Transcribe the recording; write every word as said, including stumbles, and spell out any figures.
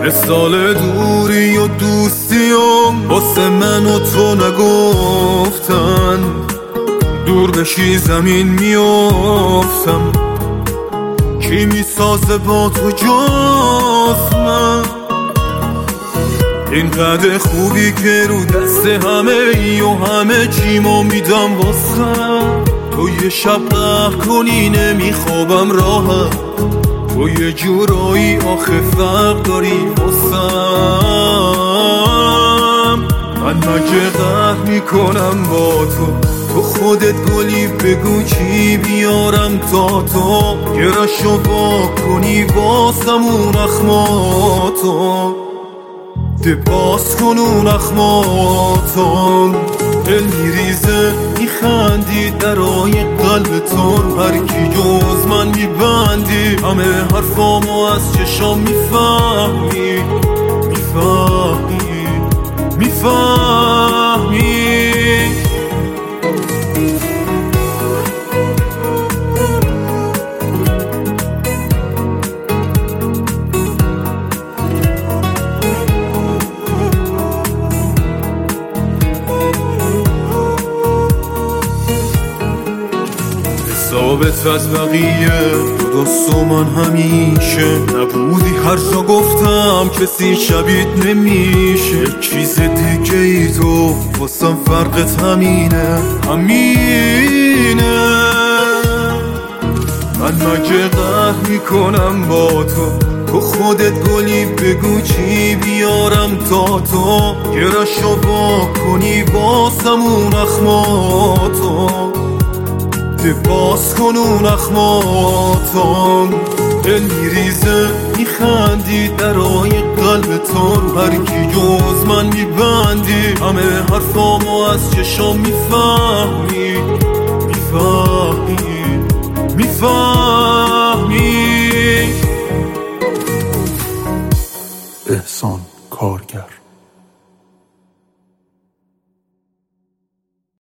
سال دوری و دوستیم واسه من و تو نگفتن، دور بشی زمین میافتم، کی میسازه با تو جز من؟ اینقدر خوبی که رو دست همه ای و همه چیمو میدم واسم، تو یه شب قهر کنی نمیخوابم راحت، تو یه جورایی آخه فرق داری واسم. من مگه قهر میکنم با تو، تو خودت گلی بگو چی بیارم تا تو یه رشو با کنی واسم اون اخماتو، ده باز کن اون اخماتو. دل میریزه میخندی درای قلب تو، هر کی جز من میبندی همه حرفامو از چشام میفهمی، میفهمی میفهمی. ثابت از بقیه تو دوست و من همیشه نبودی، هر جا گفتم کسی شبیت نمیشه. یک چیز دیگه ای تو واسم فرقت همینه همینه. من مگه قهر میکنم با تو، تو خودت گلی بگو چی بیارم تا تو یه رشو با کنی واسم اون اخماتو، باز کن اون اخماتم. دل میریزه میخندی درای قلب تو، هر کی جز من میبندی همه حرفامو از چشام میفهمی، میفهمی میفهمی.